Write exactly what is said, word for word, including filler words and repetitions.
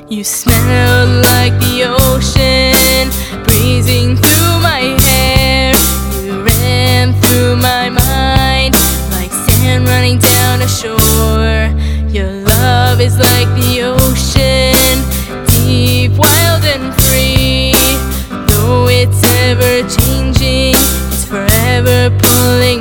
You smell like the ocean, breezing through my hair. You ran through my mind like sand running down a shore. Your love is like the ocean, deep, wild and free. Though it's ever changing, it's forever pulling